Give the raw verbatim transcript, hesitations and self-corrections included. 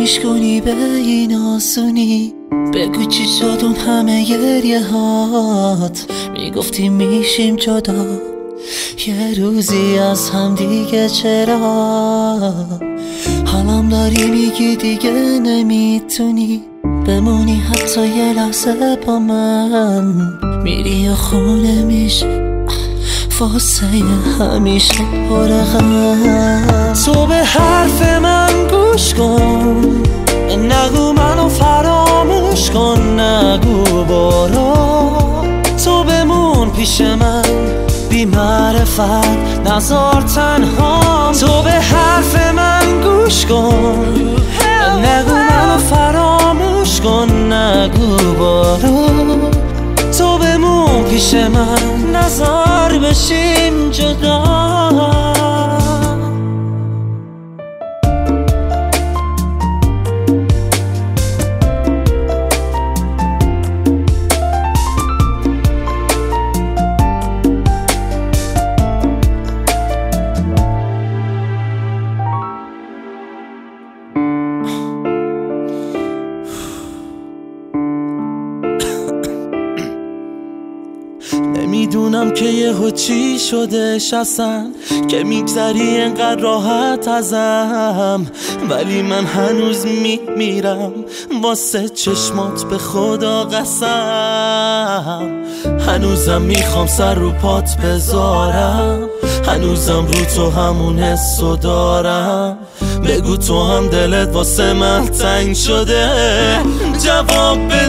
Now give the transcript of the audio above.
فراموش کنی به این آسونی. بگو چی شد اون همه گریه هات، میگفتی میشیم جدا یه روزی از هم دیگه. چرا حالم داری میگی دیگه نمیتونی بمونی حتی یه لحظه با من؟ میری و خونه میشه واسه همیشه پر غم. تو به حرف من گوش کن، نگو منو فراموش کن، نگو برو. تو بمون پیش من بی معرفت، نذار تنها. تو به حرف من گوش کن، نگو منو فراموش کن، نگو برو. تو بمون پیش من، نذار بشیم جدا. نمیدونم که یهو چی شدش اصلا که میگذری انقدر راحت ازم، ولی من هنوز میمیرم واسه چشمات، به خدا قسم. هنوزم میخوام سر رو پات بذارم، هنوزم رو تو همون حسو دارم. بگو تو هم دلت واسه من تنگ شده، جواب